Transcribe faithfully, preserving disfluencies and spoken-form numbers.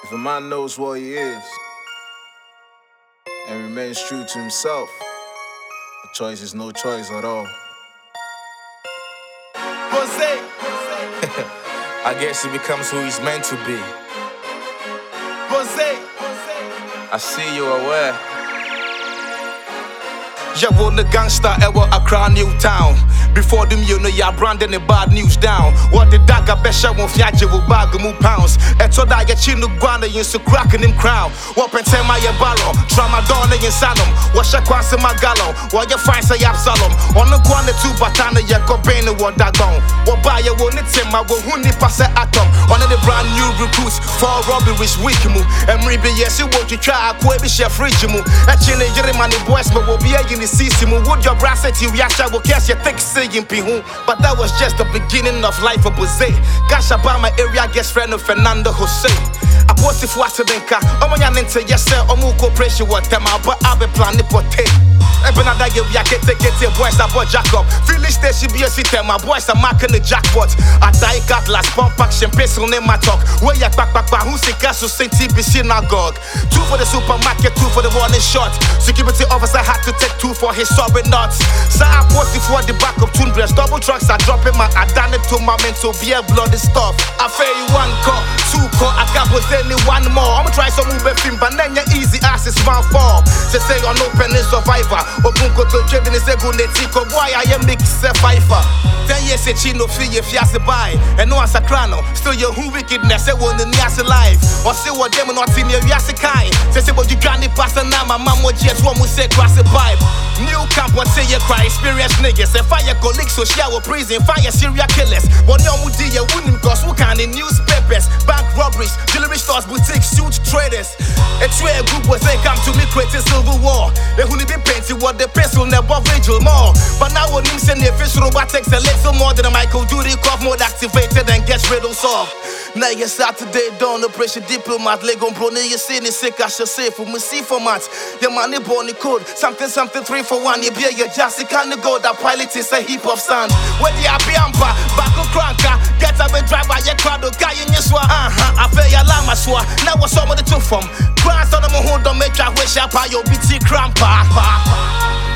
If a man knows what he is and remains true to himself, the choice is no choice at all. Jose. I guess he becomes who he's meant to be. Jose. I see you aware. Yeah, on the gangster, ever Accra, New Town. Before them, you know, you're branding the bad news down. What the dagger besha won't fiat you with bag of pounds. And so that get you no guana, you so cracking him crown. What pen my barrel, tramadon in Salem. What shakwas in my gallon, what you find say Absalom. On the corner two batana, you go bane what dagon. What buy you won't it him, I will who pass a atom. One of the brand new recruits for robberies, weak move. And maybe yes, you want to try a quaby chef fridge move. A chile, Jeremy boys, but will be a in the season. Would your brass at you, Yasha will catch your thick saying Pihu. But that was just the beginning of life for Jose. Gasha by my area guest friend of Fernando Jose. I post if what's a denka. Oh my nante, yes sir, Omu cooperation what them out, but I'll be planning for take. Ebenada give ya get take it, boys that boy Jacob. Philly station be a city, my boys are marking the jackpot. I die got last pump action, pencil name my talk. Where ya back back back, who's the castle Saint T B synagogue? Two for the supermarket, two for the warning shot. Security officer had to take two for his sorry nuts. So I post for the back of two breast, double trucks are dropping my I done it to my mental be a bloody stuff. I feel you one call, two call, I got with any one more. I'ma try some move film, but then your easy ass is one fall. They say you're no penny survivor. Opunko to trading is a good netiko. Boy, I am mix a fifer. Ten years a chino fee if you ask buy. And no as a crano. Still your who wickedness, I want the nias alive. Or see what them not in your yas kind. Say, say, what you got the pass and now my mom would just want to say cross the pipe. New camp, what say you cry, experienced niggas. And fire colleagues, so shower prison, fire serial killers. But no would you wouldn't cause who can in newspapers, bank robberies, jewelry stores, boutiques, huge traders. A trade group was they come to me creating civil war. They who be painted what the pencil never vigil more. But now when him send the fish robot takes a little more than a Michael Duty cough mode activated and gets riddles off. Now you Saturday down the pressure diplomat leg on bro, you see the sick I should say for me see formats. Your money born code, something something three for one, you be your just can't go that pilot is a heap of sand. Where the abiampa, back on cranker, get up and drive by your crowd, guy in your swa. Uh-huh, I feel your lama swa. Now what's some of the two from? Grass on the moon don't make I wish up by your B T crampa.